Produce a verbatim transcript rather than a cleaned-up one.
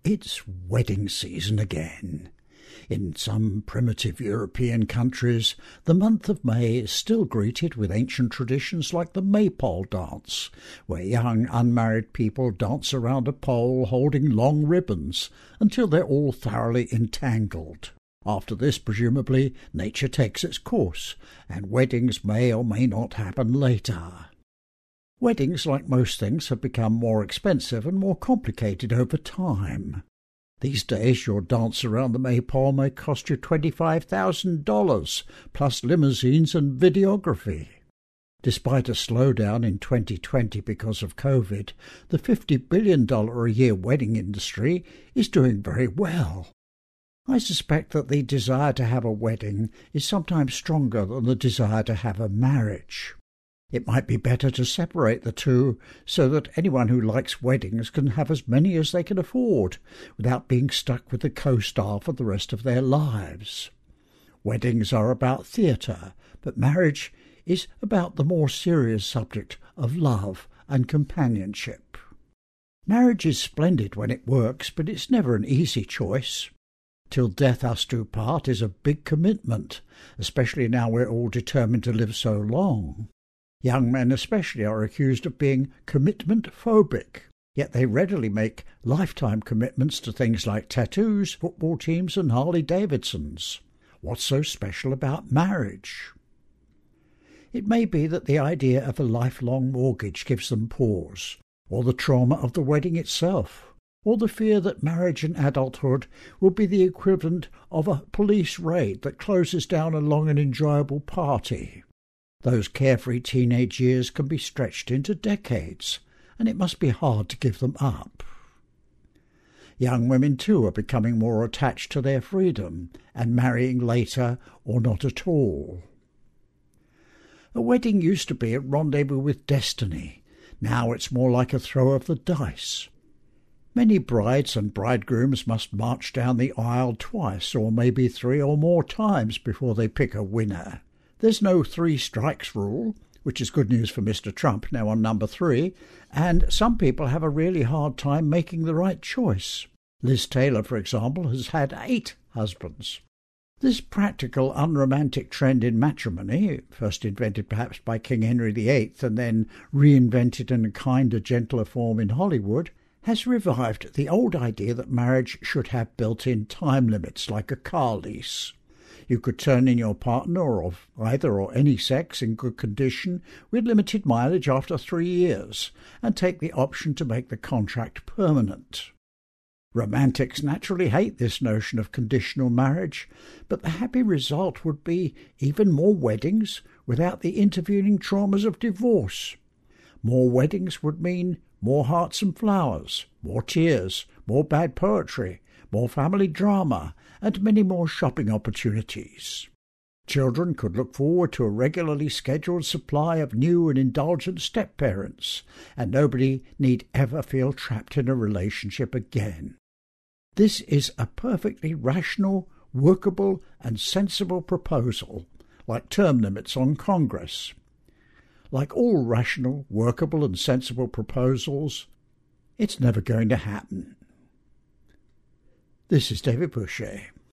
It's wedding season again. In some primitive European countries, the month of May is still greeted with ancient traditions like the Maypole dance, where young unmarried people dance around a pole holding long ribbons until they're all thoroughly entangled. After this, presumably, nature takes its course, and weddings may or may not happen later. Weddings, like most things, have become more expensive and more complicated over time. These days your dance around the Maypole may cost you twenty-five thousand dollars, plus limousines and videography. Despite a slowdown in twenty twenty because of COVID, the fifty billion dollars a year wedding industry is doing very well. I suspect that the desire to have a wedding is sometimes stronger than the desire to have a marriage. It might be better to separate the two so that anyone who likes weddings can have as many as they can afford without being stuck with the co-star for the rest of their lives. Weddings are about theatre, but marriage is about the more serious subject of love and companionship. Marriage is splendid when it works, but it's never an easy choice. Till death us do part is a big commitment, especially now we're all determined to live so long. Young men especially are accused of being commitment-phobic, yet they readily make lifetime commitments to things like tattoos, football teams and Harley-Davidsons. What's so special about marriage? It may be that the idea of a lifelong mortgage gives them pause, or the trauma of the wedding itself, or the fear that marriage and adulthood will be the equivalent of a police raid that closes down a long and enjoyable party. Those carefree teenage years can be stretched into decades, and it must be hard to give them up. Young women, too, are becoming more attached to their freedom and marrying later or not at all. A wedding used to be a rendezvous with destiny. Now it's more like a throw of the dice. Many brides and bridegrooms must march down the aisle twice or maybe three or more times before they pick a winner. There's no three strikes rule, which is good news for Mister Trump, now on number three, and some people have a really hard time making the right choice. Liz Taylor, for example, has had eight husbands. This practical, unromantic trend in matrimony, first invented perhaps by King Henry the Eighth and then reinvented in a kinder, gentler form in Hollywood, has revived the old idea that marriage should have built-in time limits like a car lease. You could turn in your partner of either or any sex in good condition with limited mileage after three years and take the option to make the contract permanent. Romantics naturally hate this notion of conditional marriage, but the happy result would be even more weddings without the intervening traumas of divorce. More weddings would mean more hearts and flowers, more tears, more bad poetry, more family drama, and many more shopping opportunities. Children could look forward to a regularly scheduled supply of new and indulgent step-parents, and nobody need ever feel trapped in a relationship again. This is a perfectly rational, workable, and sensible proposal, like term limits on Congress. Like all rational, workable, and sensible proposals, it's never going to happen. This is David Boucher.